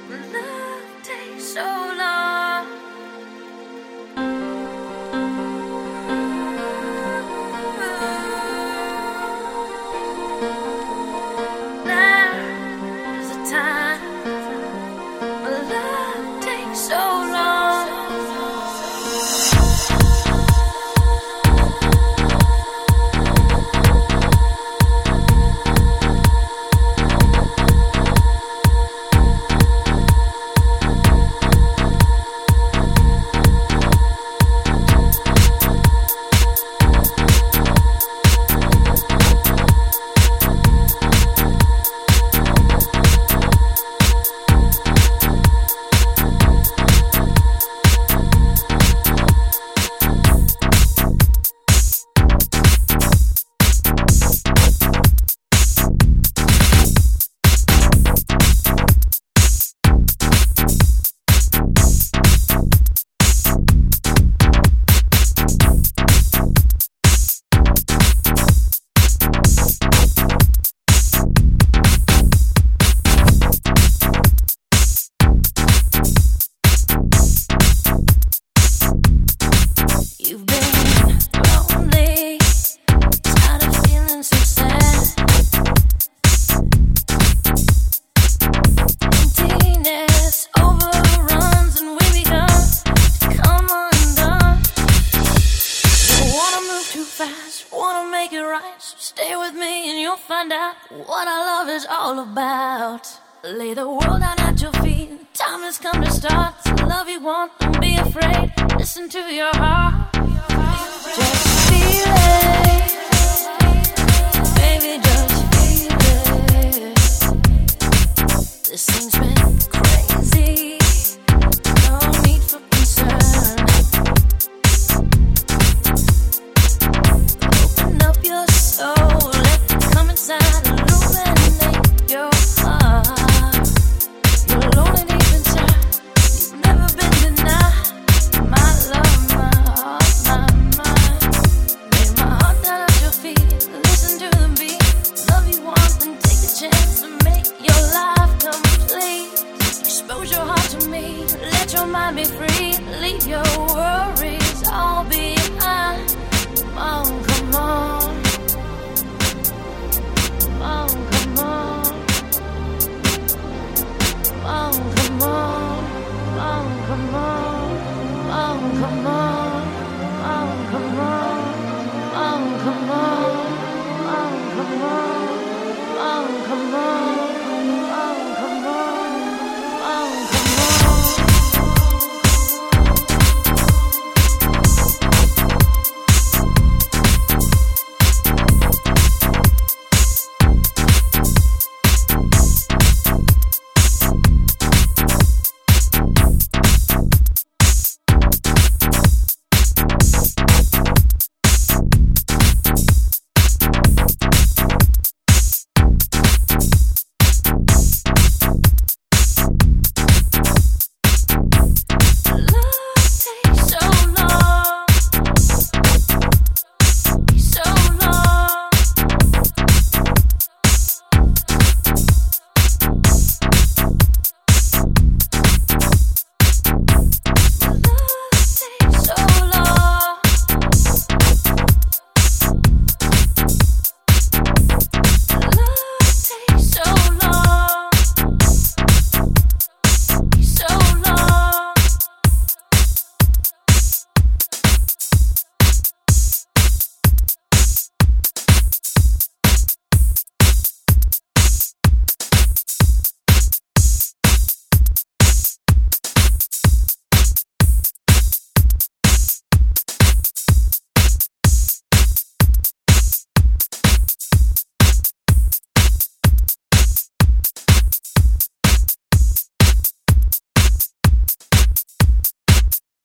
Love takes so long. Now is the time. Love takes so long. You've been lonely, tired of feeling so sad. Emptiness overruns and we become to come undone. Don't wanna move too fast, wanna make it right. So stay with me and you'll find out what our love is all about. Lay the world down at your feet. Time has come to start. To love you want, don't be afraid. Listen to your heart. Just feel it, baby, just feel it. This thing's been crazy, no need for concern. Open up your soul, let it come inside, illuminate your heart. You're alone and deep inside, you've never been denied. My love, my heart, my mind. Lay my heart down at your feet, listen to the beat. Love you want and take a chance to make your life complete. Expose your heart to me, let your mind be free. Leave your worries all behind.